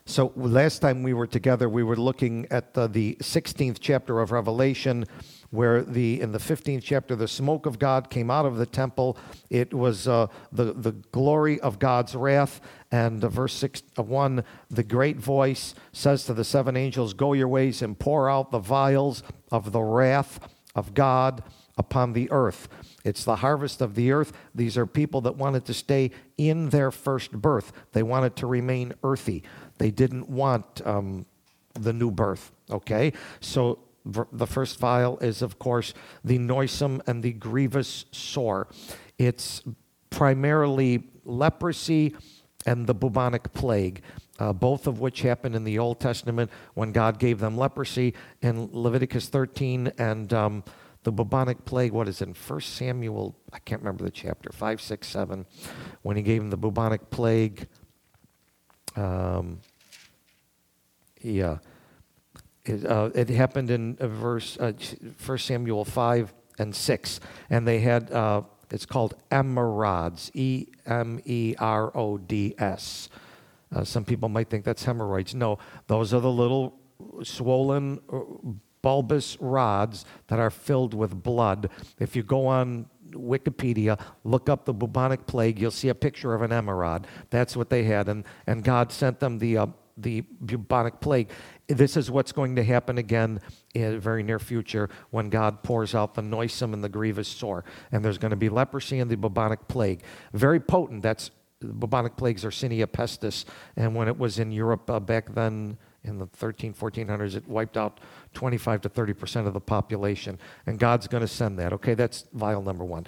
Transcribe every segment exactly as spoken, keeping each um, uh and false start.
So last time we were together, we were looking at the, the sixteenth chapter of Revelation, where the in the fifteenth chapter, the smoke of God came out of the temple. It was uh, the, the glory of God's wrath. And uh, verse six, uh, one, the great voice says to the seven angels, go your ways and pour out the vials of the wrath of God upon the earth. It's the harvest of the earth. These are people that wanted to stay in their first birth. They wanted to remain earthy. They didn't want um, the new birth, okay? So v- the first vial is, of course, the noisome and the grievous sore. It's primarily leprosy and the bubonic plague, uh, both of which happened in the Old Testament when God gave them leprosy in Leviticus thirteen, and um, the bubonic plague, what is it, in First Samuel, I can't remember the chapter, five, six, seven, when he gave them the bubonic plague. Um, yeah, it, uh, it happened in uh, verse uh, First Samuel five and six, and they had, uh, it's called emerods, E M E R O D S. Uh, some people might think that's hemorrhoids. No, those are the little swollen bulbous rods that are filled with blood. If you go on Wikipedia, look up the bubonic plague, you'll see a picture of an emerald. That's what they had, and, and God sent them the, uh, the bubonic plague. This is what's going to happen again in the very near future when God pours out the noisome and the grievous sore. And there's going to be leprosy and the bubonic plague. Very potent. That's the bubonic plagues, Yersinia pestis. And when it was in Europe uh, back then, in the thirteen, fourteen hundreds, it wiped out twenty-five to thirty percent of the population. And God's going to send that. Okay, that's vial number one.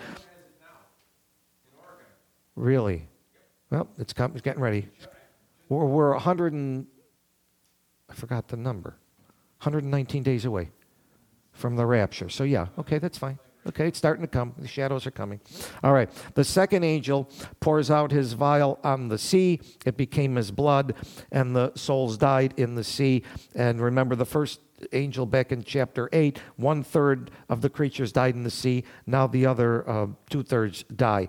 Really? Well, it's, come, it's getting ready. We're, we're one hundred and, I forgot the number, one hundred nineteen days away from the rapture. So yeah, okay, that's fine. Okay, it's starting to come. The shadows are coming. All right. The second angel pours out his vial on the sea. It became his blood, and the souls died in the sea. And remember, the first angel back in chapter eight, one-third of the creatures died in the sea. Now the other uh, two-thirds die.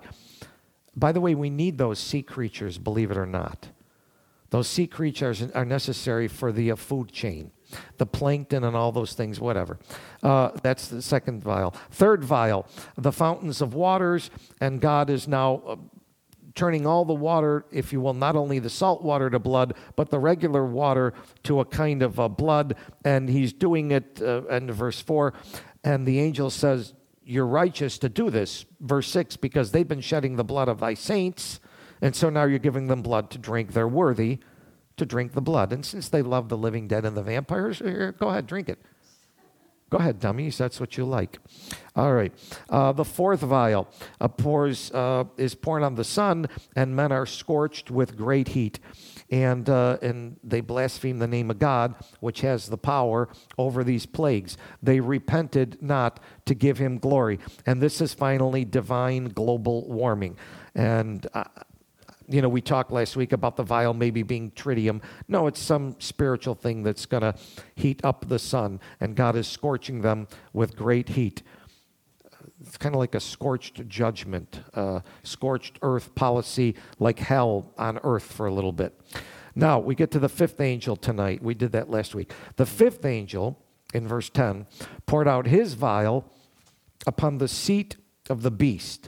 By the way, we need those sea creatures, believe it or not. Those sea creatures are necessary for the uh, food chain. The plankton and all those things, whatever. Uh, that's the second vial. Third vial, the fountains of waters, and God is now uh, turning all the water, if you will, not only the salt water to blood, but the regular water to a kind of uh, blood, and he's doing it, uh, in verse four, and the angel says, you're righteous to do this, verse six, because they've been shedding the blood of thy saints, and so now you're giving them blood to drink. They're worthy to drink the blood. And since they love the living dead and the vampires, here, go ahead, drink it. Go ahead, dummies. That's what you like. All right. Uh, the fourth vial uh, pours uh, is poured on the sun, and men are scorched with great heat. And uh, and they blaspheme the name of God, which has the power over these plagues. They repented not to give him glory. And this is finally divine global warming. And uh, You know, we talked last week about the vial maybe being tritium. No, it's some spiritual thing that's going to heat up the sun, and God is scorching them with great heat. It's kind of like a scorched judgment, uh, scorched earth policy, like hell on earth for a little bit. Now, we get to the fifth angel tonight. We did that last week. The fifth angel, in verse ten, poured out his vial upon the seat of the beast.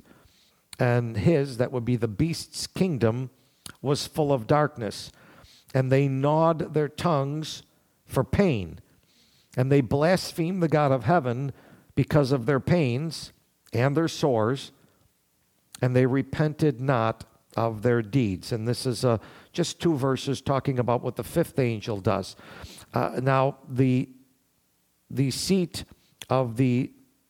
And his, that would be the beast's kingdom, was full of darkness. And they gnawed their tongues for pain. And they blasphemed the God of heaven because of their pains and their sores. And they repented not of their deeds. And this is uh, just two verses talking about what the fifth angel does. Uh, now, the, the seat of the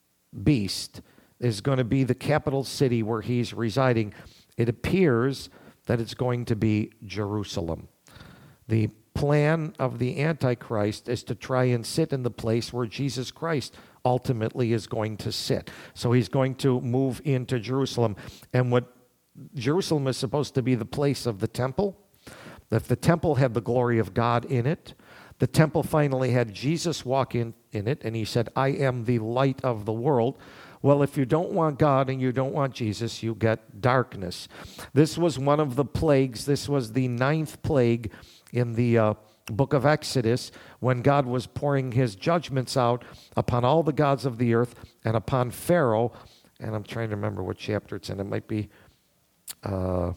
beast is going to be the capital city where he's residing. It appears that it's going to be Jerusalem. The plan of the Antichrist is to try and sit in the place where Jesus Christ ultimately is going to sit. So he's going to move into Jerusalem. And what Jerusalem is supposed to be the place of the temple. If the temple had the glory of God in it, the temple finally had Jesus walk in, in it, and he said, I am the light of the world. Well, if you don't want God and you don't want Jesus, you get darkness. This was one of the plagues. This was the ninth plague in the uh, book of Exodus, when God was pouring his judgments out upon all the gods of the earth and upon Pharaoh. And I'm trying to remember what chapter it's in. It might be, uh,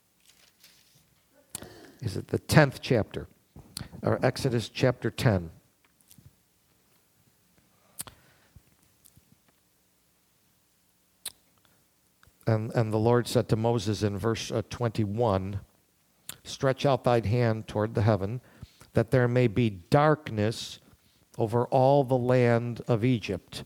is it the tenth chapter? Or Exodus chapter ten. And, and the Lord said to Moses in verse uh, twenty-one, stretch out thine hand toward the heaven, that there may be darkness over all the land of Egypt.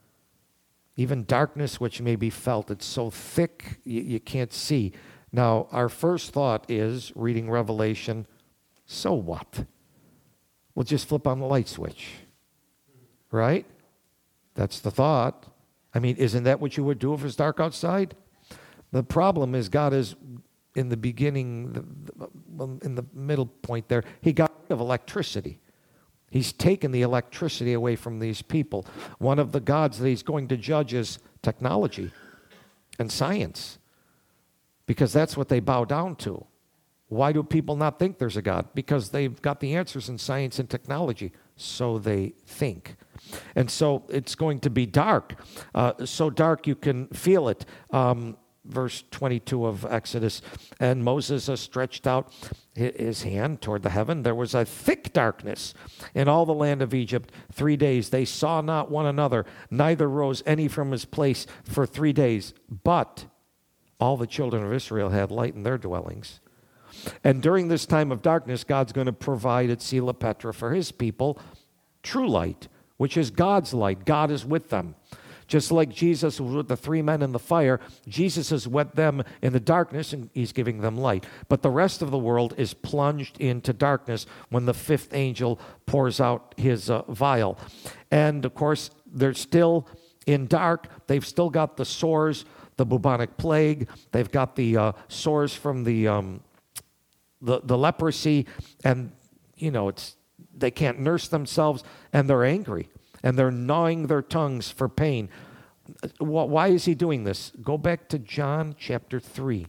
Even darkness which may be felt. It's so thick you, you can't see. Now, our first thought is, reading Revelation, so what? We'll just flip on the light switch. Right? That's the thought. I mean, isn't that what you would do if it's dark outside? The problem is God is, in the beginning, the, the, in the middle point there, he got rid of electricity. He's taken the electricity away from these people. One of the gods that he's going to judge is technology and science, because that's what they bow down to. Why do people not think there's a God? Because they've got the answers in science and technology, so they think. And so it's going to be dark, uh, so dark you can feel it. Um, verse twenty-two of Exodus, and Moses uh, stretched out his hand toward the heaven. There was a thick darkness in all the land of Egypt three days. They saw not one another, neither rose any from his place for three days. But all the children of Israel had light in their dwellings. And during this time of darkness, God's going to provide at Sela Petra for his people true light, which is God's light. God is with them. Just like Jesus was with the three men in the fire, Jesus is with them in the darkness, and he's giving them light. But the rest of the world is plunged into darkness when the fifth angel pours out his uh, vial. And, of course, they're still in dark. They've still got the sores, the bubonic plague. They've got the uh, sores from the, um, the the leprosy. And, you know, it's they can't nurse themselves, and they're angry. And they're gnawing their tongues for pain. Why is he doing this? Go back to John chapter three.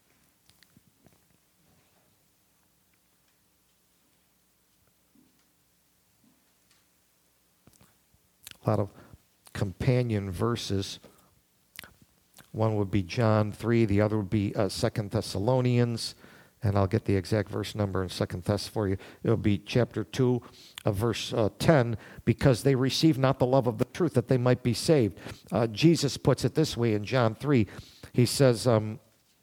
A lot of companion verses. One would be John three. The other would be uh, Second Thessalonians. And I'll get the exact verse number in Second Thess for you. It'll be chapter two, of verse uh, ten, because they receive not the love of the truth, that they might be saved. Uh, Jesus puts it this way in John three. He says, um,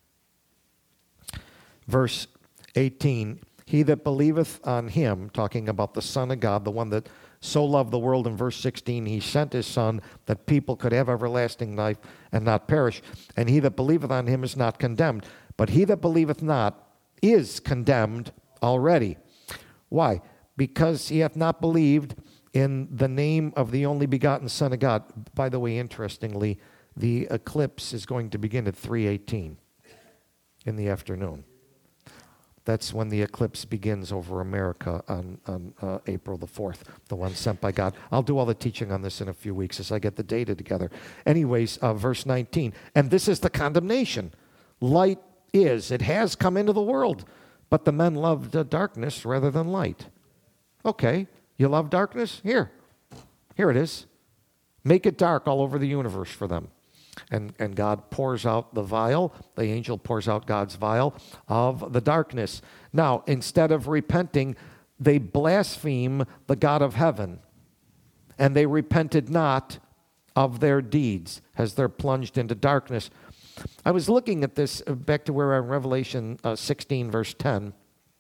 verse eighteen, he that believeth on him, talking about the Son of God, the one that so loved the world, in verse sixteen, he sent his Son that people could have everlasting life and not perish. And he that believeth on him is not condemned. But he that believeth not is condemned already. Why? Because he hath not believed in the name of the only begotten Son of God. By the way, interestingly, the eclipse is going to begin at three eighteen in the afternoon. That's when the eclipse begins over America on, on uh, April the fourth, the one sent by God. I'll do all the teaching on this in a few weeks as I get the data together. Anyways, uh, verse nineteen, and this is the condemnation. Light is, it has come into the world, but the men loved uh, darkness rather than light. Okay, you love darkness? Here. Here it is. Make it dark all over the universe for them. And, and God pours out the vial, the angel pours out God's vial of the darkness. Now, instead of repenting, they blaspheme the God of heaven, and they repented not of their deeds as they're plunged into darkness. I was looking at this, uh, back to where we're in Revelation uh, sixteen, verse ten.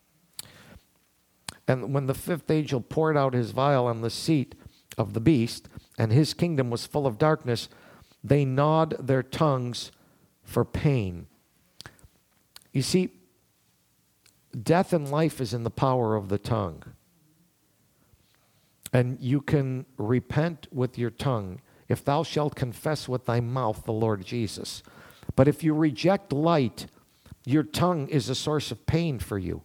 And when the fifth angel poured out his vial on the seat of the beast, and his kingdom was full of darkness, they gnawed their tongues for pain. You see, death and life is in the power of the tongue. And you can repent with your tongue if thou shalt confess with thy mouth the Lord Jesus. But if you reject light, your tongue is a source of pain for you.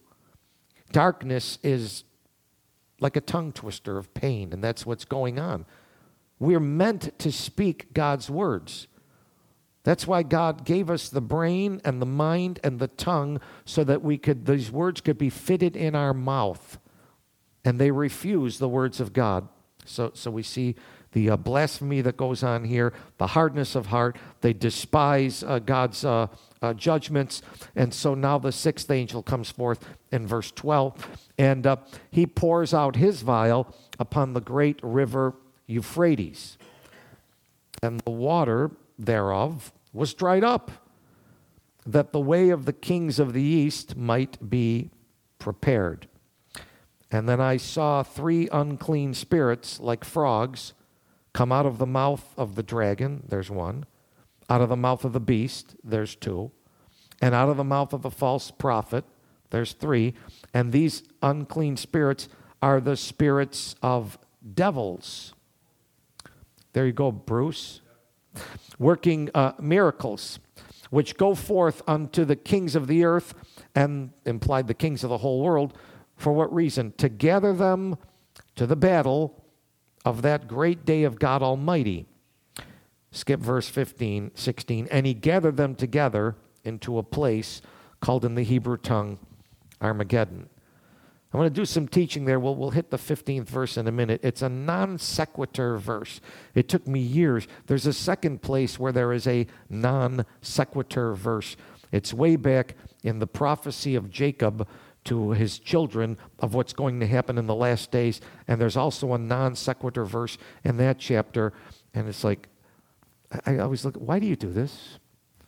Darkness is like a tongue twister of pain, and that's what's going on. We're meant to speak God's words. That's why God gave us the brain and the mind and the tongue so that we could, these words could be fitted in our mouth. And they refuse the words of God. So, so we see the uh, blasphemy that goes on here, the hardness of heart. They despise uh, God's uh, uh, judgments. And so now the sixth angel comes forth in verse twelve. And uh, he pours out his vial upon the great river Euphrates. And the water thereof was dried up, that the way of the kings of the east might be prepared. And then I saw three unclean spirits like frogs come out of the mouth of the dragon, there's one, out of the mouth of the beast, there's two, and out of the mouth of the false prophet, there's three. And these unclean spirits are the spirits of devils. There you go, Bruce. Working uh, miracles, which go forth unto the kings of the earth, and implied the kings of the whole world. For what reason? To gather them to the battle of that great day of God Almighty. Skip verse fifteen, sixteen. And he gathered them together into a place called in the Hebrew tongue Armageddon. I'm going to do some teaching there. We'll, we'll hit the fifteenth verse in a minute. It's a non sequitur verse. It took me years. There's a second place where there is a non sequitur verse. It's way back in the prophecy of Jacob to his children of what's going to happen in the last days. And there's also a non sequitur verse in that chapter. And it's like, I, I always look, why do you do this?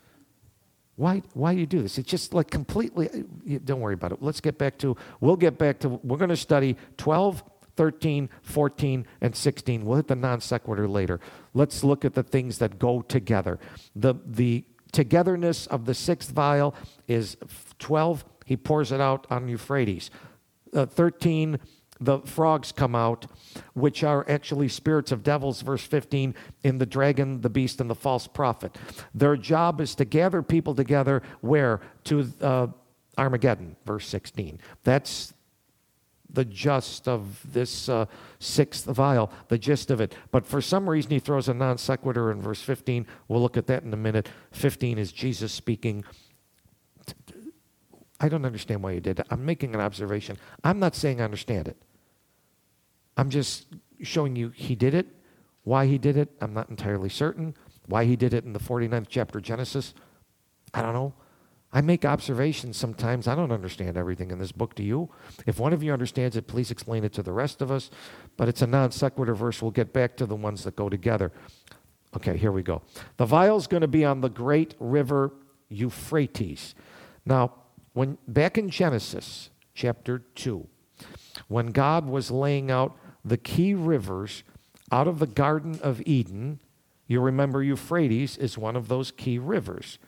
Why, why do you do this? It's just like completely, don't worry about it. Let's get back to, we'll get back to, we're going to study twelve, thirteen, fourteen, and sixteen. We'll hit the non sequitur later. Let's look at the things that go together. The, the togetherness of the sixth vial is twelve, he pours it out on Euphrates. Uh, thirteen, the frogs come out, which are actually spirits of devils, verse fifteen, in the dragon, the beast, and the false prophet. Their job is to gather people together, where? To uh, Armageddon, verse sixteen. That's the gist of this uh, sixth vial, the gist of it. But for some reason, he throws a non sequitur in verse fifteen. We'll look at that in a minute. fifteen is Jesus speaking. I don't understand why you did it. I'm making an observation. I'm not saying I understand it. I'm just showing you he did it. Why he did it, I'm not entirely certain. Why he did it in the forty-ninth chapter of Genesis, I don't know. I make observations sometimes. I don't understand everything in this book. Do you? If one of you understands it, please explain it to the rest of us. But it's a non sequitur verse. We'll get back to the ones that go together. Okay, here we go. The vial's going to be on the great river Euphrates. Now, when back in Genesis chapter two, when God was laying out the key rivers out of the Garden of Eden, you remember Euphrates is one of those key rivers.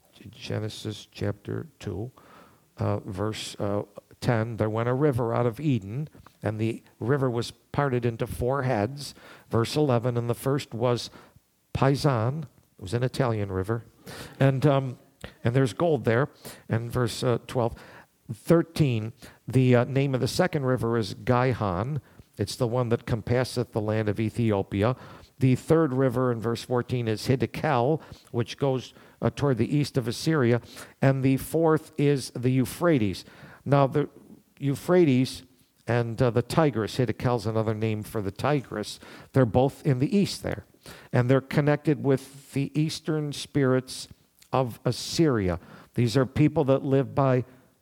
Genesis chapter two, uh, verse uh, ten, there went a river out of Eden, and the river was parted into four heads. Verse eleven, and the first was Pison. It was an Italian river. And, um, and there's gold there. And verse uh, twelve. thirteen, the uh, name of the second river is Gihon. It's the one that compasseth the land of Ethiopia. The third river in verse fourteen is Hiddekel, which goes uh, toward the east of Assyria. And the fourth is the Euphrates. Now, the Euphrates and uh, the Tigris, Hiddekel's another name for the Tigris, they're both in the east there. And they're connected with the eastern spirits of Assyria. These are people that live by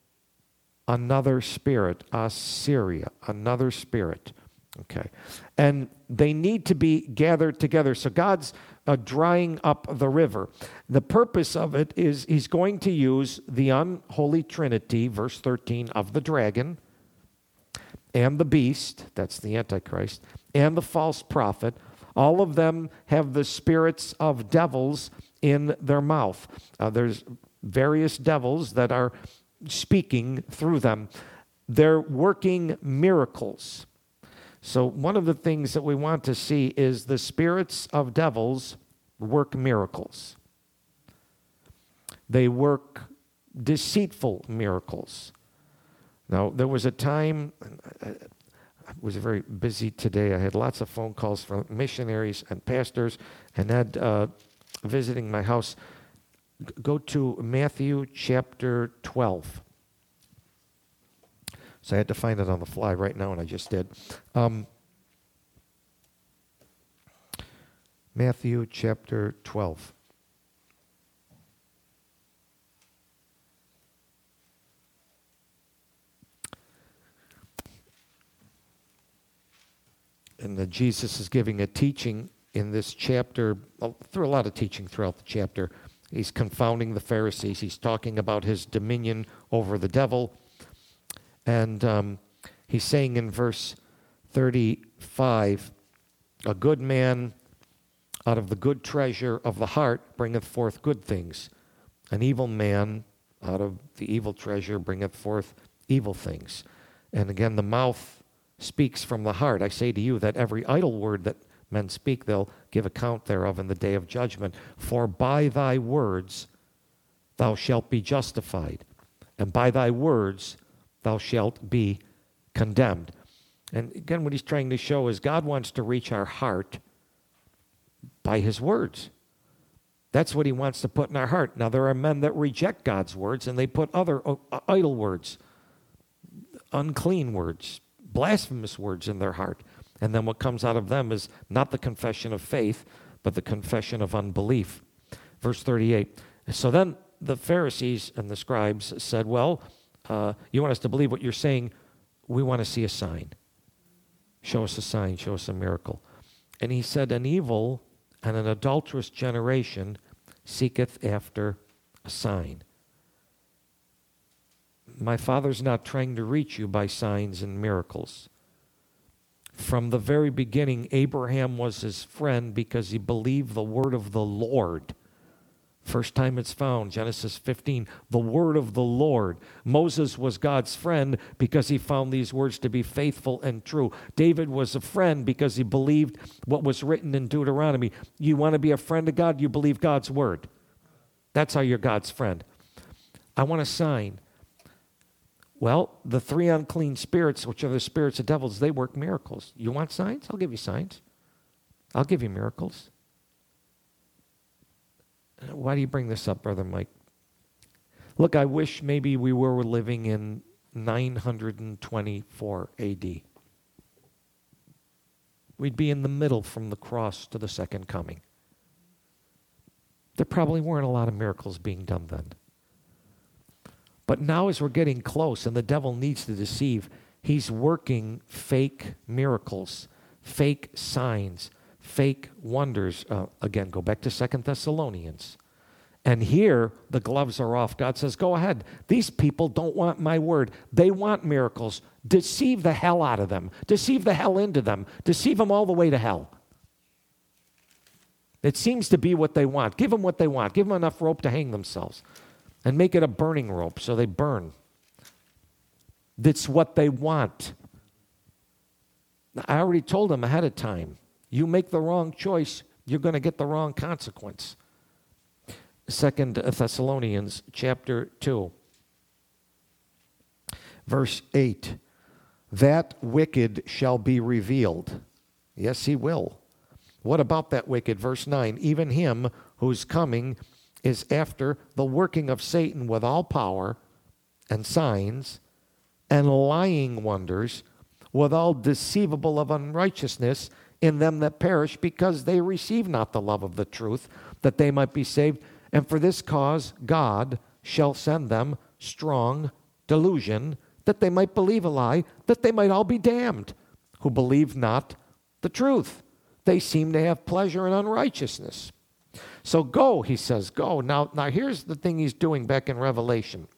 another spirit, Assyria, another spirit. Okay. And they need to be gathered together. So God's uh, drying up the river. The purpose of it is he's going to use the unholy trinity, verse thirteen, of the dragon and the beast, that's the Antichrist, and the false prophet. All of them have the spirits of devils in their mouth. Uh, there's various devils that are speaking through them. They're working miracles. So one of the things that we want to see is the spirits of devils work miracles. They work deceitful miracles. Now, there was a time, was very busy today. I had lots of phone calls from missionaries and pastors, and had uh, visiting my house. G- Go to Matthew chapter twelve. So I had to find it on the fly right now, and I just did. Um, Matthew chapter twelve. And that Jesus is giving a teaching in this chapter, well, through a lot of teaching throughout the chapter. He's confounding the Pharisees. He's talking about his dominion over the devil. And um, he's saying in verse thirty-five, a good man out of the good treasure of the heart bringeth forth good things. An evil man out of the evil treasure bringeth forth evil things. And again, the mouth speaks from the heart. I say to you that every idle word that men speak, they'll give account thereof in the day of judgment. For by thy words thou shalt be justified, and by thy words thou shalt be condemned. And again, what he's trying to show is God wants to reach our heart by his words. That's what he wants to put in our heart. Now, there are men that reject God's words, and they put other uh, idle words, unclean words, blasphemous words in their heart. And then what comes out of them is not the confession of faith, but the confession of unbelief. Verse thirty-eight. So then the Pharisees and the scribes said, well, uh, you want us to believe what you're saying? We want to see a sign. Show us a sign. Show us a miracle. And he said, an evil and an adulterous generation seeketh after a sign. My Father's not trying to reach you by signs and miracles. From the very beginning, Abraham was his friend because he believed the word of the Lord. First time it's found, Genesis fifteen, the word of the Lord. Moses was God's friend because he found these words to be faithful and true. David was a friend because he believed what was written in Deuteronomy. You want to be a friend of God, you believe God's word. That's how you're God's friend. I want a sign. Well, the three unclean spirits, which are the spirits of devils, they work miracles. You want signs? I'll give you signs. I'll give you miracles. Why do you bring this up, Brother Mike? Look, I wish maybe we were living in nine twenty-four A D. We'd be in the middle from the cross to the second coming. There probably weren't a lot of miracles being done then. But now as we're getting close and the devil needs to deceive, he's working fake miracles, fake signs, fake wonders. Uh, again, go back to Second Thessalonians. And here, the gloves are off. God says, go ahead. These people don't want my word. They want miracles. Deceive the hell out of them. Deceive the hell into them. Deceive them all the way to hell. It seems to be what they want. Give them what they want. Give them enough rope to hang themselves. And make it a burning rope so they burn. That's what they want. I already told them ahead of time. You make the wrong choice, you're going to get the wrong consequence. Second Thessalonians chapter two, verse eight. That wicked shall be revealed. Yes, he will. What about that wicked? Verse nine. Even him whose coming is after the working of Satan with all power and signs and lying wonders, with all deceivable of unrighteousness in them that perish, because they receive not the love of the truth, that they might be saved. And for this cause God shall send them strong delusion, that they might believe a lie, that they might all be damned, who believe not the truth. They seem to have pleasure in unrighteousness. So go, he says, go. Now, now here's the thing he's doing back in Revelation.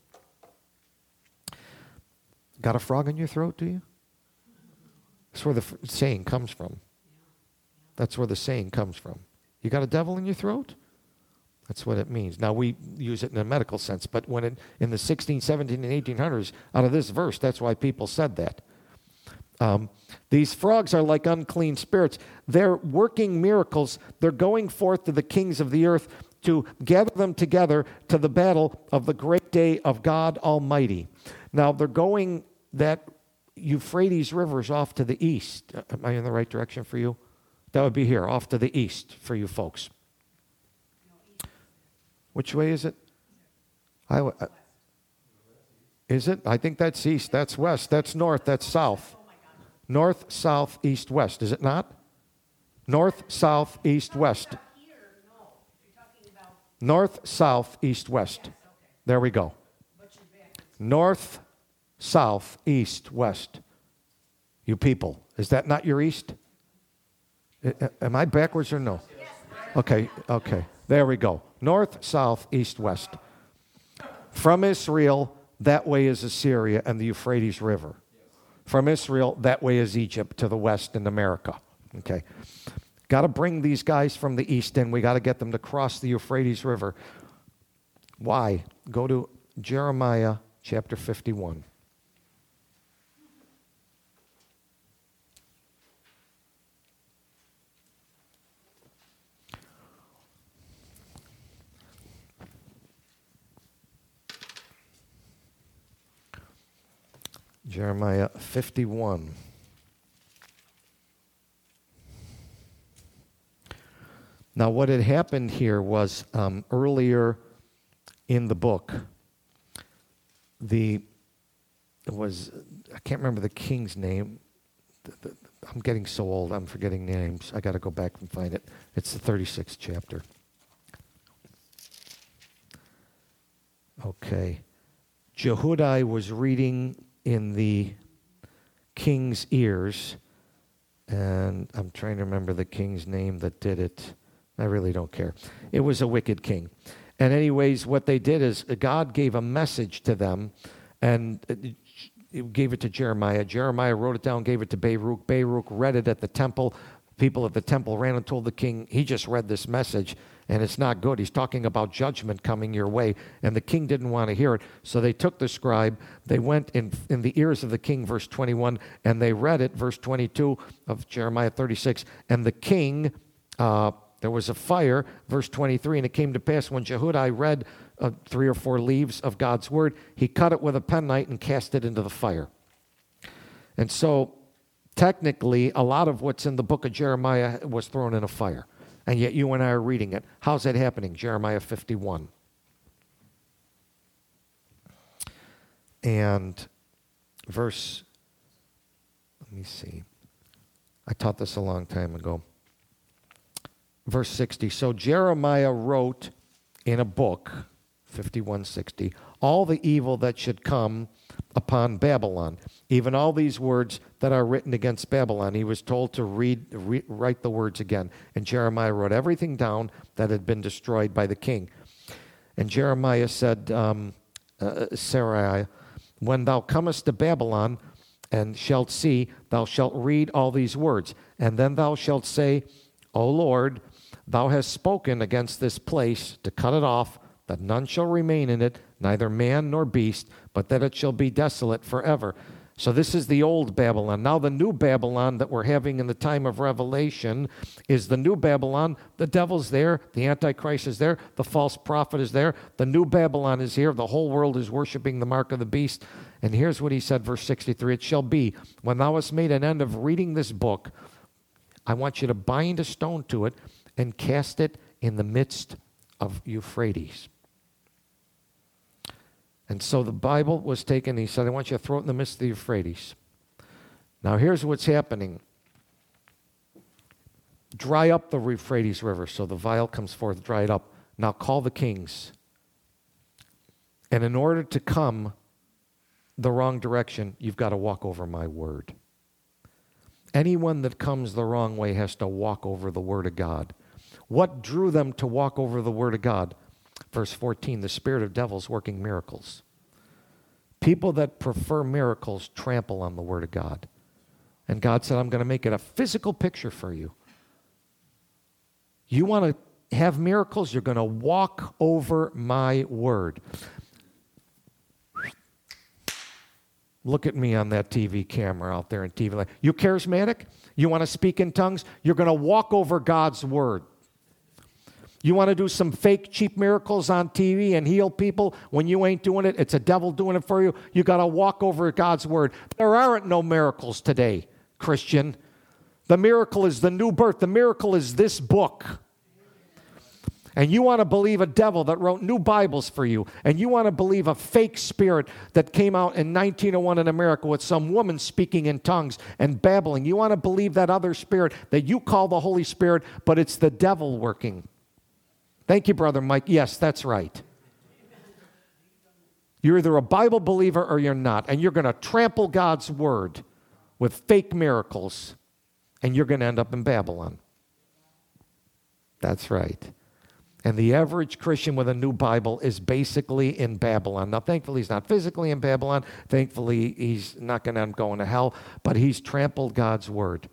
Got a frog in your throat, do you? That's where the f- saying comes from. That's where the saying comes from. You got a devil in your throat? That's what it means. Now, we use it in a medical sense, but when it, in the sixteen, seventeen, and eighteen hundreds, out of this verse, that's why people said that. Um, these frogs are like unclean spirits. They're working miracles. They're going forth to the kings of the earth to gather them together to the battle of the great day of God Almighty. Now, they're going that Euphrates River is off to the east. Am I in the right direction for you? That would be here, off to the east for you folks. Which way is it? I, uh, is it? I think that's east, that's west, that's north, that's south. North, south, east, west, is it not? North, south, east, west. North, south, east, west. There we go. North, south, east, west. You people, is that not your east? Am I backwards or no? Okay, okay. There we go. North, south, east, west. From Israel, that way is Assyria and the Euphrates River. From Israel, that way is Egypt to the west in America. Okay. Got to bring these guys from the east in. We got to get them to cross the Euphrates River. Why? Go to Jeremiah chapter fifty-one. Jeremiah fifty-one. Now, what had happened here was um, earlier in the book, the it was I can't remember the king's name. The, the, I'm getting so old, I'm forgetting names. I got to go back and find it. It's the thirty-sixth chapter. Okay, Jehudi was reading in the king's ears, and I'm trying to remember the king's name that did it. I really don't care. It was a wicked king. And anyways, what they did is God gave a message to them, and it gave it to Jeremiah. Jeremiah wrote it down, gave it to Baruch. Baruch read it at the temple. People at the temple ran and told the king, he just read this message, and it's not good. He's talking about judgment coming your way. And the king didn't want to hear it. So they took the scribe, they went in, in the ears of the king, verse twenty-one, and they read it, verse twenty-two of Jeremiah thirty-six. And the king, uh, there was a fire, verse twenty-three, and it came to pass when Jehudi read uh, three or four leaves of God's word, he cut it with a penknife and cast it into the fire. And so, technically, a lot of what's in the book of Jeremiah was thrown in a fire. And yet you and I are reading it. How's that happening? Jeremiah fifty-one. And verse, let me see. I taught this a long time ago. Verse sixty. So Jeremiah wrote in a book, fifty-one sixty, all the evil that should come upon Babylon, even all these words that are written against Babylon. He was told to read, re, write the words again. And Jeremiah wrote everything down that had been destroyed by the king. And Jeremiah said, um, uh, Sarai, when thou comest to Babylon and shalt see, thou shalt read all these words. And then thou shalt say, O Lord, thou hast spoken against this place to cut it off, that none shall remain in it, neither man nor beast, but that it shall be desolate forever. So this is the old Babylon. Now the new Babylon that we're having in the time of Revelation is the new Babylon. The devil's there. The Antichrist is there. The false prophet is there. The new Babylon is here. The whole world is worshiping the mark of the beast. And here's what he said, verse sixty-three. It shall be, when thou hast made an end of reading this book, I want you to bind a stone to it and cast it in the midst of Euphrates. And so the Bible was taken, he said, I want you to throw it in the midst of the Euphrates. Now here's what's happening. Dry up the Euphrates River. So the vial comes forth, dry it up. Now call the kings. And in order to come the wrong direction, you've got to walk over my word. Anyone that comes the wrong way has to walk over the word of God. What drew them to walk over the word of God? Verse fourteen, the spirit of devils working miracles. People that prefer miracles trample on the word of God. And God said, I'm going to make it a physical picture for you. You want to have miracles? You're going to walk over my word. Look at me on that T V camera out there in T V land. You charismatic? You want to speak in tongues? You're going to walk over God's word. You want to do some fake, cheap miracles on T V and heal people when you ain't doing it? It's a devil doing it for you. You got to walk over God's word. There aren't no miracles today, Christian. The miracle is the new birth. The miracle is this book. And you want to believe a devil that wrote new Bibles for you, and you want to believe a fake spirit that came out in nineteen oh one in America with some woman speaking in tongues and babbling. You want to believe that other spirit that you call the Holy Spirit, but it's the devil working. Thank you, Brother Mike. Yes, that's right. You're either a Bible believer or you're not, and you're going to trample God's word with fake miracles, and you're going to end up in Babylon. That's right. And the average Christian with a new Bible is basically in Babylon. Now, thankfully, he's not physically in Babylon. Thankfully, he's not going to end up going to hell, but he's trampled God's word.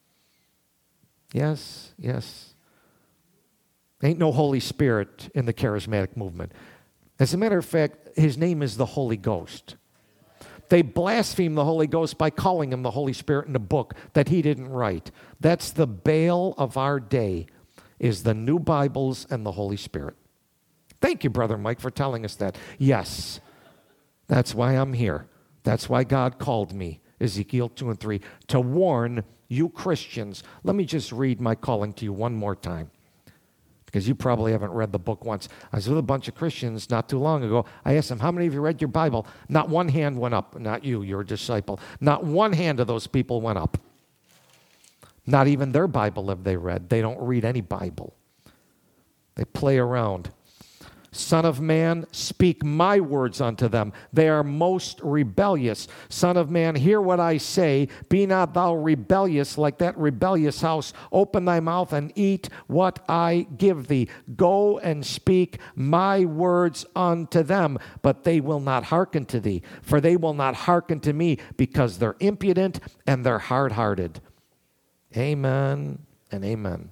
Yes, yes. Ain't no Holy Spirit in the charismatic movement. As a matter of fact, his name is the Holy Ghost. They blaspheme the Holy Ghost by calling him the Holy Spirit in a book that he didn't write. That's the Baal of our day, is the new Bibles and the Holy Spirit. Thank you, Brother Mike, for telling us that. Yes, that's why I'm here. That's why God called me, Ezekiel two and three, to warn you Christians. Let me just read my calling to you one more time, because you probably haven't read the book once. I was with a bunch of Christians not too long ago. I asked them, how many of you read your Bible? Not one hand went up. Not you, you're a disciple. Not one hand of those people went up. Not even their Bible have they read. They don't read any Bible. They play around. Son of man, speak my words unto them. They are most rebellious. Son of man, hear what I say. Be not thou rebellious like that rebellious house. Open thy mouth and eat what I give thee. Go and speak my words unto them, but they will not hearken to thee. For they will not hearken to me, because they're impudent and they're hard-hearted. Amen and amen.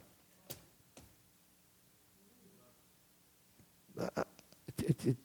Uh, it, it,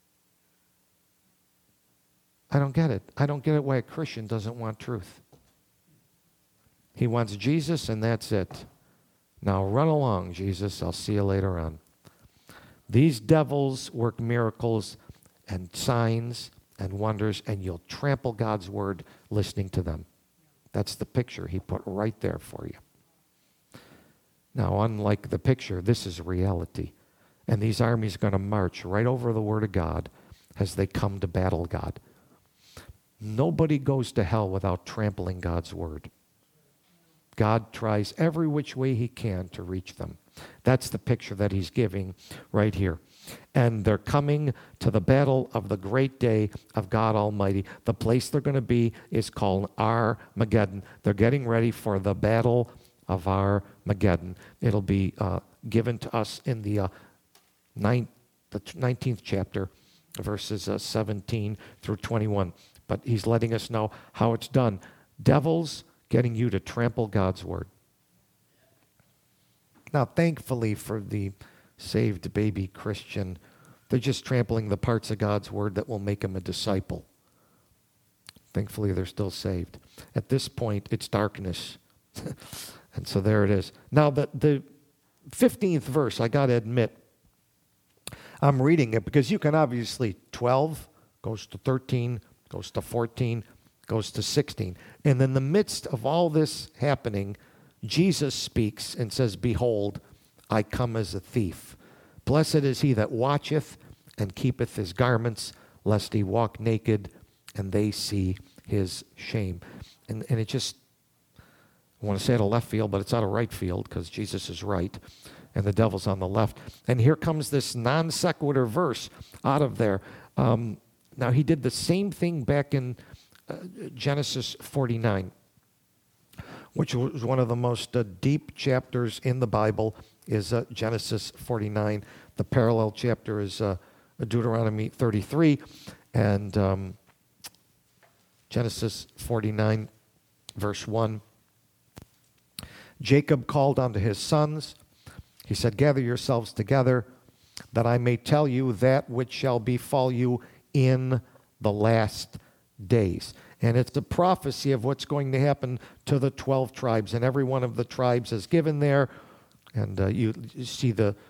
I don't get it. I don't get it why a Christian doesn't want truth. He wants Jesus, and that's it. Now run along, Jesus. I'll see you later on. These devils work miracles and signs and wonders, and you'll trample God's word listening to them. That's the picture he put right there for you. Now, unlike the picture, this is reality. And these armies are going to march right over the word of God as they come to battle God. Nobody goes to hell without trampling God's word. God tries every which way he can to reach them. That's the picture that he's giving right here. And they're coming to the battle of the great day of God Almighty. The place they're going to be is called Armageddon. They're getting ready for the battle of Armageddon. It'll be uh, given to us in the, uh, ninth, the nineteenth chapter, verses uh, seventeen through twenty-one. But he's letting us know how it's done. Devils getting you to trample God's word. Now, thankfully for the saved baby Christian, they're just trampling the parts of God's word that will make him a disciple. Thankfully, they're still saved. At this point, it's darkness. And so there it is. Now, the, the fifteenth verse, I got to admit, I'm reading it because you can obviously, twelve goes to thirteen, goes to fourteen, goes to sixteen. And in the midst of all this happening, Jesus speaks and says, behold, I come as a thief. Blessed is he that watcheth and keepeth his garments, lest he walk naked and they see his shame. And, and it just, I want to say out of left field, but it's out of right field because Jesus is right and the devil's on the left. And here comes this non sequitur verse out of there. Um, now, he did the same thing back in uh, Genesis forty-nine, which was one of the most uh, deep chapters in the Bible, is uh, Genesis forty-nine. The parallel chapter is uh, Deuteronomy thirty-three. And um, Genesis forty-nine, verse one. Jacob called unto his sons. He said, gather yourselves together, that I may tell you that which shall befall you in the last days. And it's a prophecy of what's going to happen to the twelve tribes. And every one of the tribes is given there. And uh, you, you see the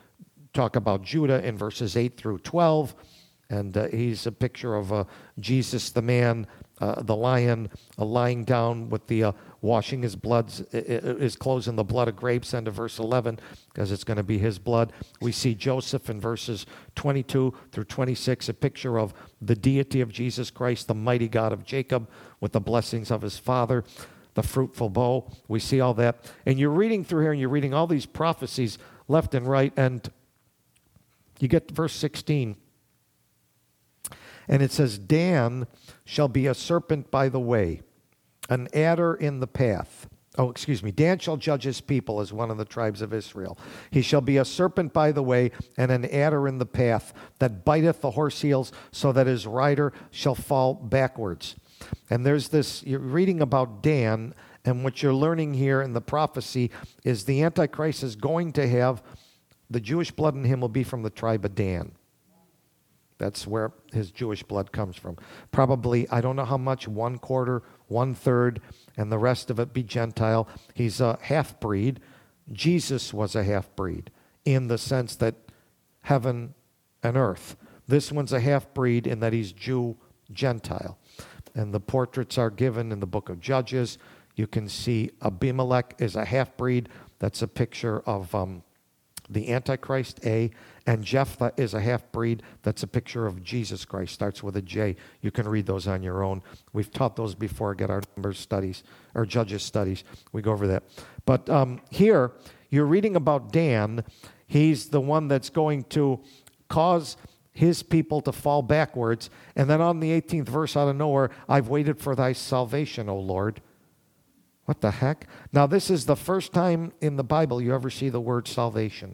talk about Judah in verses eight through twelve. And uh, he's a picture of uh, Jesus, the man, uh, the lion, uh, lying down with the uh, washing his blood, his clothes in the blood of grapes, end of verse eleven, because it's going to be his blood. We see Joseph in verses twenty-two through twenty-six, a picture of the deity of Jesus Christ, the mighty God of Jacob, with the blessings of his father, the fruitful bow. We see all that. And you're reading through here, and you're reading all these prophecies left and right, and you get to verse sixteen. And it says, Dan shall be a serpent by the way, an adder in the path. Oh, excuse me. Dan shall judge his people as one of the tribes of Israel. He shall be a serpent by the way, and an adder in the path, that biteth the horse heels, so that his rider shall fall backwards. And there's this, you're reading about Dan, and what you're learning here in the prophecy is the Antichrist is going to have, the Jewish blood in him will be from the tribe of Dan. That's where his Jewish blood comes from. Probably, I don't know how much, one quarter, one third, and the rest of it be Gentile. He's a half-breed. Jesus was a half-breed in the sense that heaven and earth. This one's a half-breed in that he's Jew, Gentile. And the portraits are given in the book of Judges. You can see Abimelech is a half-breed. That's a picture of um, the Antichrist, A. And Jephthah is a half-breed. That's a picture of Jesus Christ. Starts with a J. You can read those on your own. We've taught those before. Get our Numbers studies, or Judges studies. We go over that. But um, here, you're reading about Dan. He's the one that's going to cause his people to fall backwards. And then on the eighteenth verse out of nowhere, I've waited for thy salvation, O Lord. What the heck? Now, this is the first time in the Bible you ever see the word salvation.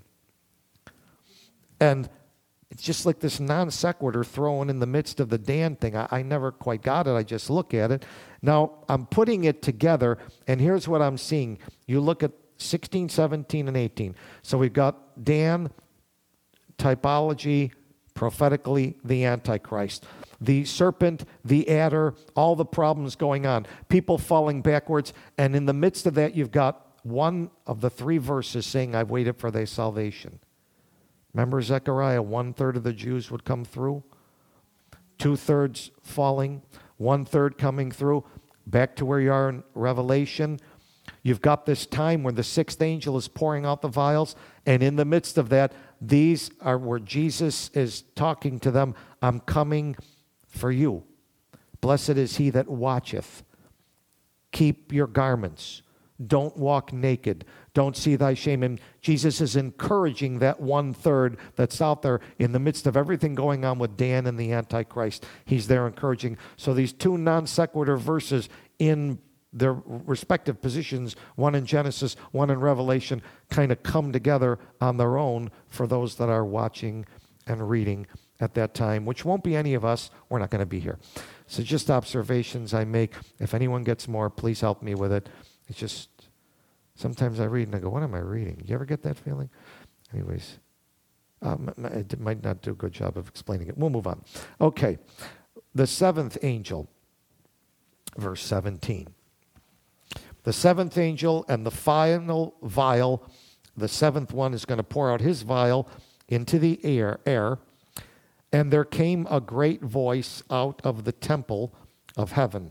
And it's just like this non sequitur thrown in the midst of the Dan thing. I, I never quite got it. I just look at it. Now, I'm putting it together, and here's what I'm seeing. You look at sixteen, seventeen, and eighteen. So we've got Dan, typology, prophetically, the Antichrist. The serpent, the adder, all the problems going on. People falling backwards. And in the midst of that, you've got one of the three verses saying, I've waited for thy salvation. Remember Zechariah, one-third of the Jews would come through, two-thirds falling, one-third coming through. Back to where you are in Revelation, you've got this time where the sixth angel is pouring out the vials, and in the midst of that, these are where Jesus is talking to them, I'm coming for you. Blessed is he that watcheth. Keep your garments. Don't walk naked. Don't see thy shame. And Jesus is encouraging that one-third that's out there in the midst of everything going on with Dan and the Antichrist. He's there encouraging. So these two non-sequitur verses in their respective positions, one in Genesis, one in Revelation, kind of come together on their own for those that are watching and reading at that time, which won't be any of us. We're not going to be here. So just observations I make. If anyone gets more, please help me with it. It's just, sometimes I read and I go, what am I reading? You ever get that feeling? Anyways, um, I might not do a good job of explaining it. We'll move on. Okay, the seventh angel, verse seventeen. The seventh angel and the final vial, the seventh one is going to pour out his vial into the air, air, and there came a great voice out of the temple of heaven.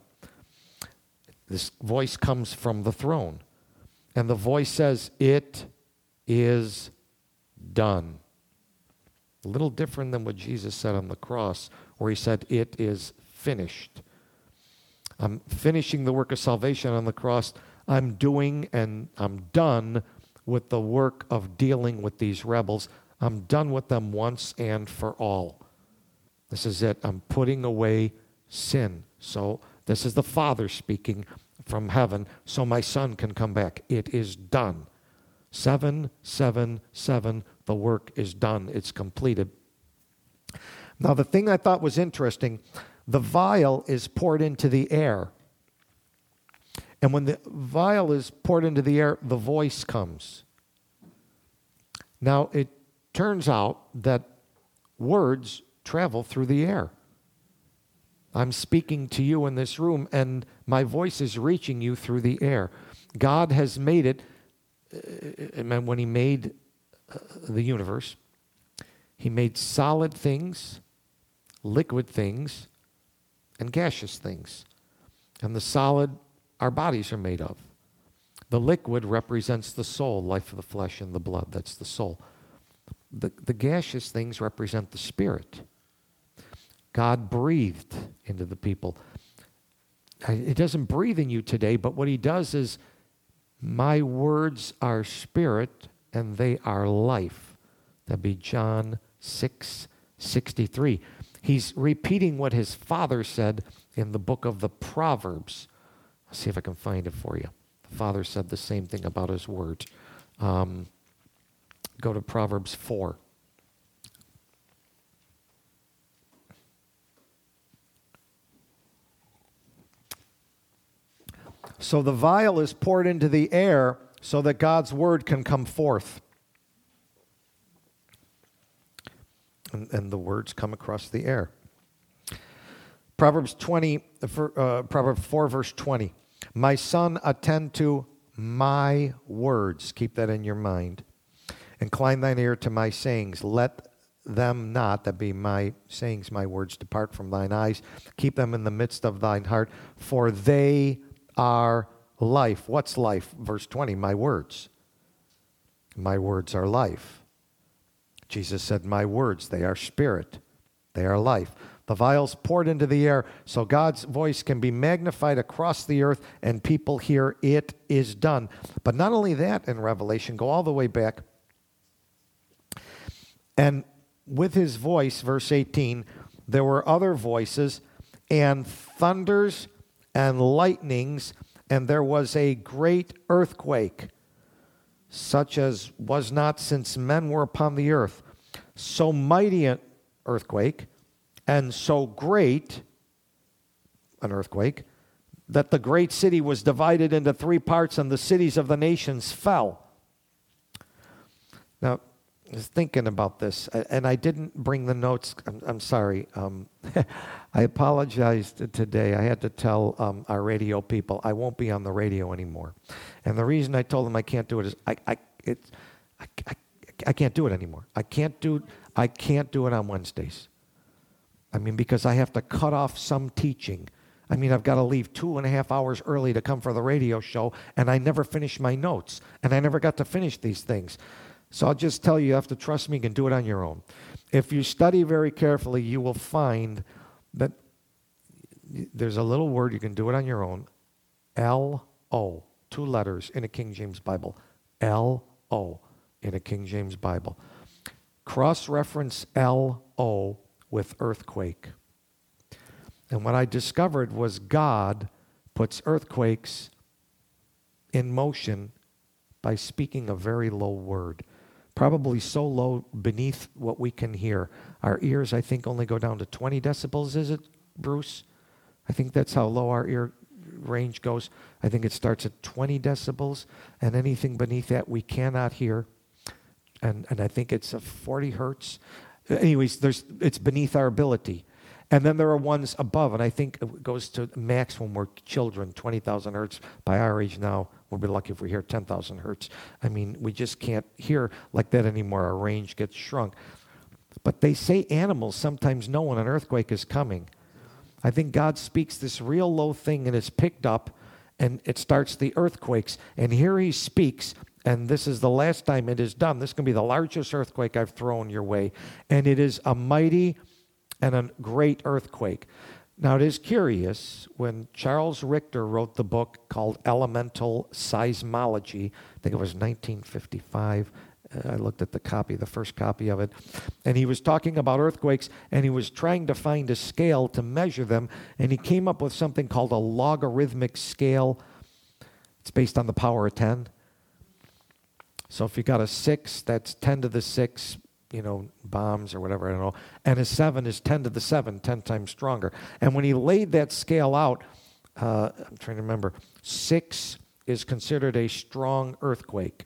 This voice comes from the throne. And the voice says, it is done. A little different than what Jesus said on the cross, where he said, it is finished. I'm finishing the work of salvation on the cross. I'm doing and I'm done with the work of dealing with these rebels. I'm done with them once and for all. This is it. I'm putting away sin. So this is the Father speaking from heaven, so my Son can come back. It is done. Seven, seven, seven. The work is done. It's completed. Now, the thing I thought was interesting, the vial is poured into the air. And when the vial is poured into the air, the voice comes. Now, it turns out that words travel through the air. I'm speaking to you in this room, and my voice is reaching you through the air. God has made it, uh, when he made uh, the universe, He made solid things, liquid things, and gaseous things. And the solid, our bodies are made of. The liquid represents the soul, life of the flesh and the blood. That's the soul. The, the gaseous things represent the spirit. God breathed into the people. He doesn't breathe in you today, but what he does is, my words are spirit and they are life. That'd be John six sixty-three. He's repeating what his father said in the book of the Proverbs. I'll see if I can find it for you. The father said the same thing about his words. Um, go to Proverbs four. So the vial is poured into the air so that God's word can come forth. And, and the words come across the air. Proverbs twenty, uh, Proverbs four, verse twenty. My son, attend to my words. Keep that in your mind. Incline thine ear to my sayings. Let them not, that be my sayings, my words, depart from thine eyes. Keep them in the midst of thine heart, for they are life. What's life? Verse twenty, my words. My words are life. Jesus said, my words, they are spirit. They are life. The vial's poured into the air so God's voice can be magnified across the earth and people hear it is done. But not only that, in Revelation, go all the way back. And with his voice, verse eighteen, there were other voices and thunders and lightnings, and there was a great earthquake, such as was not since men were upon the earth. So mighty an earthquake, and so great an earthquake, that the great city was divided into three parts, and the cities of the nations fell. Now, I was thinking about this, and I didn't bring the notes. I'm, I'm sorry. Um, I apologized today. I had to tell um, our radio people I won't be on the radio anymore. And the reason I told them I can't do it is I, I, it, I, I, I can't do it anymore. I can't do, I can't do it on Wednesdays. I mean, because I have to cut off some teaching. I mean, I've got to leave two and a half hours early to come for the radio show, and I never finish my notes, and I never got to finish these things. So I'll just tell you, you have to trust me, you can do it on your own. If you study very carefully, you will find that there's a little word, you can do it on your own, L O, two letters in a King James Bible, L O in a King James Bible. Cross-reference L O with earthquake. And what I discovered was God puts earthquakes in motion by speaking a very low word. Probably so low beneath what we can hear. Our ears, I think, only go down to twenty decibels, is it, Bruce? I think that's how low our ear range goes. I think it starts at twenty decibels, and anything beneath that we cannot hear. And and I think it's a forty hertz. Anyways, there's it's beneath our ability. And then there are ones above, and I think it goes to max when we're children, twenty thousand hertz. By our age now, we'll be lucky if we hear ten thousand hertz. I mean, we just can't hear like that anymore. Our range gets shrunk. But they say animals sometimes know when an earthquake is coming. I think God speaks this real low thing, and it's picked up, and it starts the earthquakes. And here he speaks, and this is the last time it is done. This is going to be the largest earthquake I've thrown your way. And it is a mighty and a great earthquake. Now, it is curious, when Charles Richter wrote the book called Elemental Seismology, I think it was nineteen fifty-five, uh, I looked at the copy, the first copy of it, and he was talking about earthquakes, and he was trying to find a scale to measure them, and he came up with something called a logarithmic scale. It's based on the power of ten. So if you got a six, that's ten to the six, you know, bombs or whatever, I don't know. And a seven is ten to the seven, ten times stronger. And when he laid that scale out, uh, I'm trying to remember, six is considered a strong earthquake.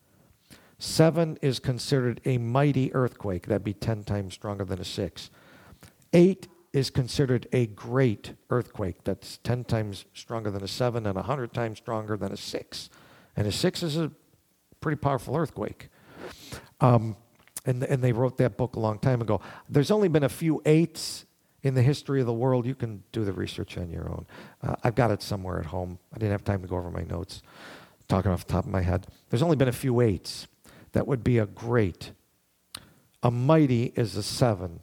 Seven is considered a mighty earthquake. That'd be ten times stronger than a six. Eight is considered a great earthquake. That's ten times stronger than a seven and one hundred times stronger than a six. And a six is a pretty powerful earthquake. Um, And, and they wrote that book a long time ago. There's only been a few eights in the history of the world. You can do the research on your own. Uh, I've got it somewhere at home. I didn't have time to go over my notes, talking off the top of my head. There's only been a few eights. That would be a great. A mighty is a seven.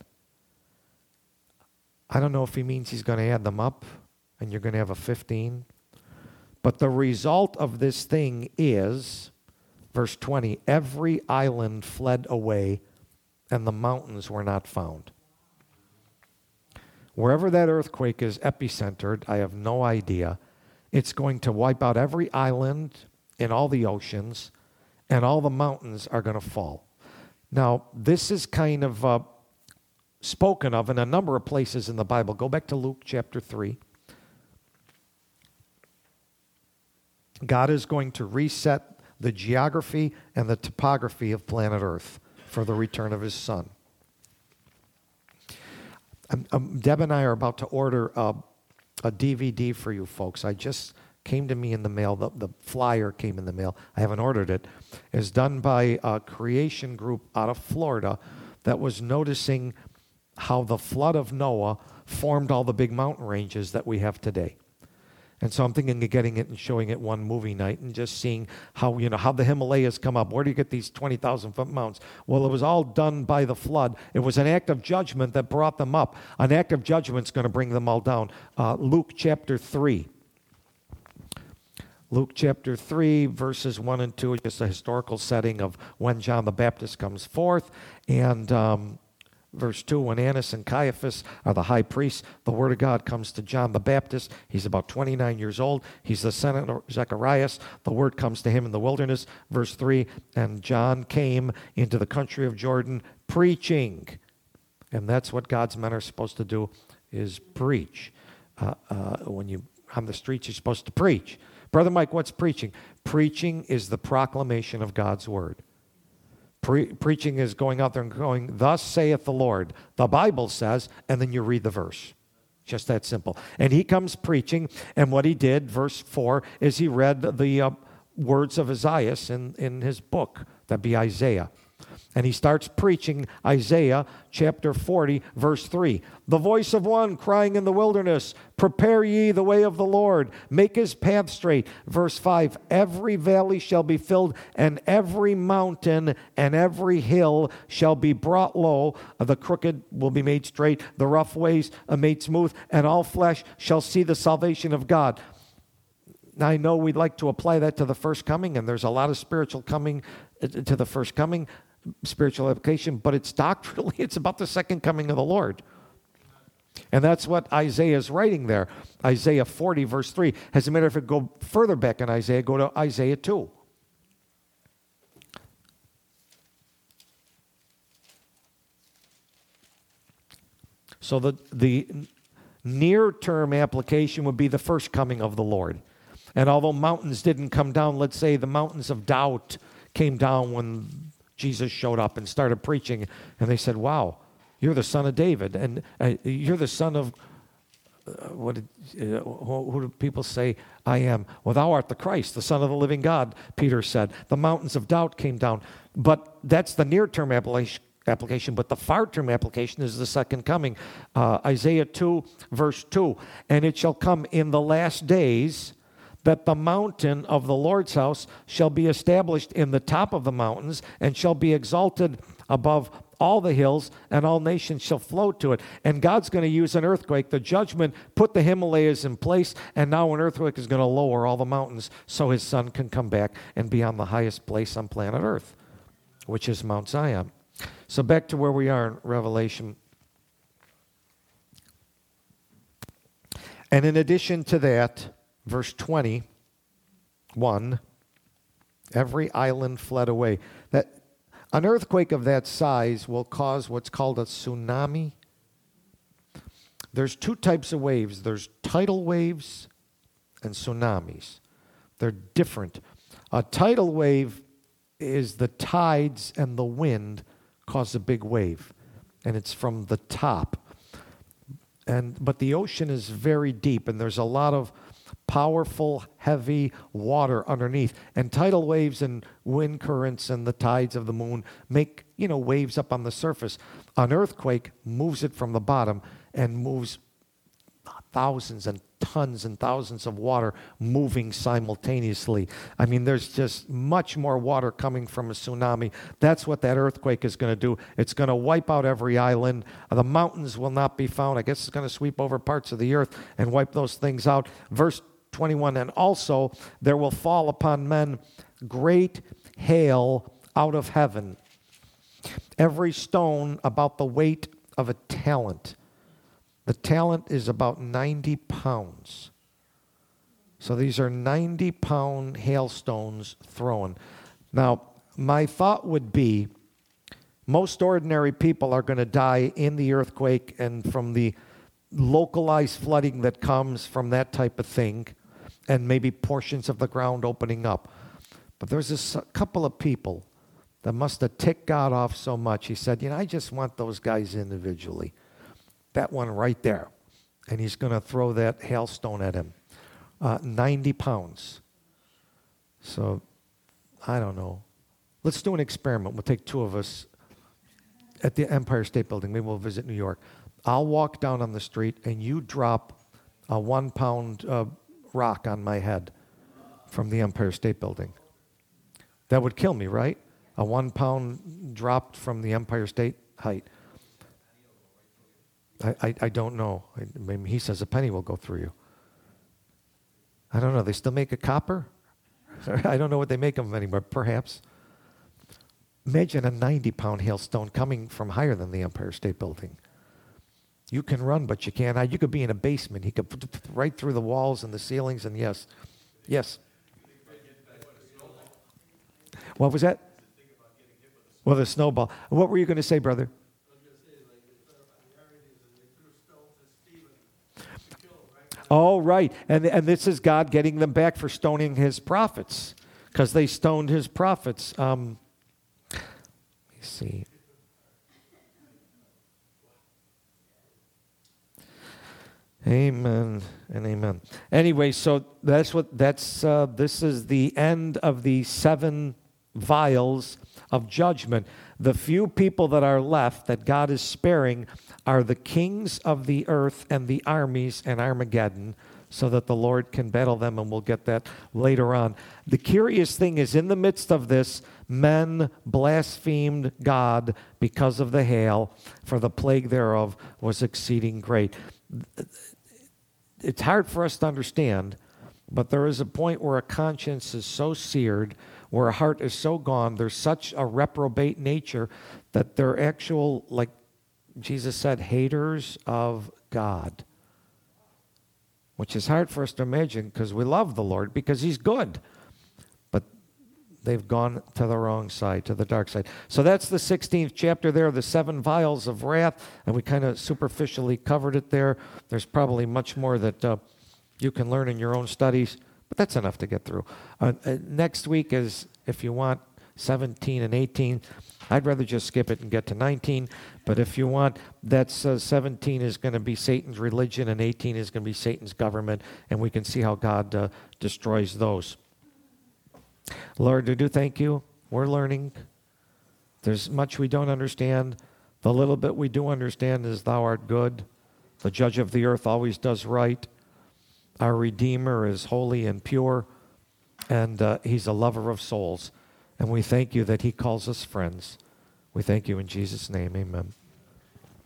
I don't know if he means he's going to add them up and you're going to have a fifteen. But the result of this thing is, verse twenty, every island fled away and the mountains were not found. Wherever that earthquake is epicentered, I have no idea. It's going to wipe out every island in all the oceans, and all the mountains are going to fall. Now, this is kind of uh, spoken of in a number of places in the Bible. Go back to Luke chapter three. God is going to reset the geography and the topography of planet Earth for the return of his Son. Um, um, Deb and I are about to order uh, a D V D for you folks. I just came to me in the mail. The, the flyer came in the mail. I haven't ordered it. It's done by a creation group out of Florida that was noticing how the flood of Noah formed all the big mountain ranges that we have today. And so I'm thinking of getting it and showing it one movie night and just seeing how, you know, how the Himalayas come up. Where do you get these twenty thousand foot mountains? Well, it was all done by the flood. It was an act of judgment that brought them up. An act of judgment is going to bring them all down. Uh, Luke chapter three. Luke chapter three, verses one and two, is just a historical setting of when John the Baptist comes forth. And um, verse two, when Annas and Caiaphas are the high priests, the word of God comes to John the Baptist. He's about twenty-nine years old. He's the son of Zechariah. The word comes to him in the wilderness. Verse three, and John came into the country of Jordan preaching. And that's what God's men are supposed to do, is preach. Uh, uh, when you're on the streets, you're supposed to preach. Brother Mike, what's preaching? Preaching is the proclamation of God's word. Pre- preaching is going out there and going, thus saith the Lord. The Bible says, and then you read the verse. Just that simple. And he comes preaching, and what he did, verse four, is he read the uh, words of Isaiah in, in his book. That'd be Isaiah. And he starts preaching Isaiah chapter forty, verse three. The voice of one crying in the wilderness, prepare ye the way of the Lord, make his path straight. Verse five, every valley shall be filled, and every mountain and every hill shall be brought low. The crooked will be made straight, the rough ways are made smooth, and all flesh shall see the salvation of God. Now, I know we'd like to apply that to the first coming, and there's a lot of spiritual coming to the first coming, spiritual application, but it's doctrinally, it's about the second coming of the Lord. And that's what Isaiah is writing there. Isaiah forty, verse three. As a matter of fact, go further back in Isaiah, go to Isaiah two. So the, the near-term application would be the first coming of the Lord. And although mountains didn't come down, let's say the mountains of doubt came down when Jesus showed up and started preaching, and they said, wow, you're the son of David, and uh, you're the son of, uh, what did, uh, who, who do people say I am? Well, thou art the Christ, the Son of the living God, Peter said. The mountains of doubt came down. But that's the near-term application. application, but the far-term application is the second coming. Uh, Isaiah two, verse two, and it shall come in the last days that the mountain of the Lord's house shall be established in the top of the mountains and shall be exalted above all the hills, and all nations shall flow to it. And God's going to use an earthquake. The judgment put the Himalayas in place, and now an earthquake is going to lower all the mountains so his son can come back and be on the highest place on planet Earth, which is Mount Zion. So back to where we are in Revelation. And in addition to that, verse twenty-one, every island fled away. That an earthquake of that size will cause what's called a tsunami. There's two types of waves. There's tidal waves and tsunamis. They're different. A tidal wave is the tides and the wind cause a big wave, and it's from the top. And but the ocean is very deep, and there's a lot of powerful, heavy water underneath. And tidal waves and wind currents and the tides of the moon make, you know, waves up on the surface. An earthquake moves it from the bottom and moves thousands and tons and thousands of water moving simultaneously. I mean, there's just much more water coming from a tsunami. That's what that earthquake is going to do. It's going to wipe out every island. The mountains will not be found. I guess it's going to sweep over parts of the earth and wipe those things out. Verse twenty-one, and also there will fall upon men great hail out of heaven, every stone about the weight of a talent. The talent is about ninety pounds. So these are ninety pound hailstones thrown. Now, my thought would be most ordinary people are going to die in the earthquake and from the localized flooding that comes from that type of thing, and maybe portions of the ground opening up. But there's this a couple of people that must have ticked God off so much. He said, you know, I just want those guys individually. That one right there. And he's going to throw that hailstone at him. Uh, ninety pounds. So, I don't know. Let's do an experiment. We'll take two of us at the Empire State Building. Maybe we'll visit New York. I'll walk down on the street and you drop a one pound uh, rock on my head from the Empire State Building. That would kill me, right? A one pound dropped from the Empire State height. I, I, I don't know. I, maybe he says a penny will go through you. I don't know. They still make a copper? I don't know what they make of them anymore. Perhaps. Imagine a ninety pound hailstone coming from higher than the Empire State Building. You can run, but you can't. You could be in a basement. He could put right through the walls and the ceilings, and yes. Yes. What was that? Well, the snowball. What were you going to say, brother? Oh, right. And, and this is God getting them back for stoning his prophets, because they stoned his prophets. Um, let me see. Amen and amen. Anyway, so that's what that's. Uh, this is the end of the seven vials of judgment. The few people that are left that God is sparing are the kings of the earth and the armies and Armageddon, so that the Lord can battle them, and we'll get that later on. The curious thing is, in the midst of this, men blasphemed God because of the hail, for the plague thereof was exceeding great. It's hard for us to understand, but there is a point where a conscience is so seared, where a heart is so gone, there's such a reprobate nature that they're actual, like Jesus said, haters of God. Which is hard for us to imagine, because we love the Lord, because he's good. But they've gone to the wrong side, to the dark side. So that's the sixteenth chapter there, the seven vials of wrath, and we kind of superficially covered it there. There's probably much more that uh, you can learn in your own studies, but that's enough to get through. Uh, uh, next week is, if you want, seventeen and eighteen. I'd rather just skip it and get to nineteen, but if you want, that's uh, seventeen is going to be Satan's religion, and eighteen is going to be Satan's government, and we can see how God uh, destroys those. Lord, we do thank you. We're learning. There's much we don't understand. The little bit we do understand is thou art good. The judge of the earth always does right. Our Redeemer is holy and pure, and uh, he's a lover of souls. And we thank you that he calls us friends. We thank you in Jesus' name. Amen.